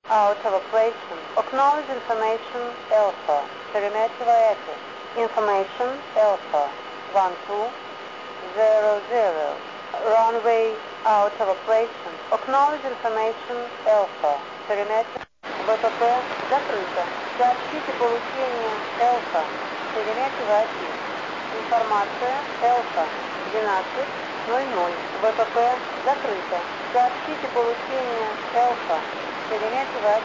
Out of operation. Acknowledge information Alpha. Perimeter Vaiapi. Information Alpha. 1200. Runway out of operation. Acknowledge information Alpha. Perimeter. ВПП закрыто. Сообщите получение Alpha. Периметр Вaiapi. Информация Alpha. 12:00. ВПП закрыто. Сообщите получение Alpha. Периметр Вaiapi.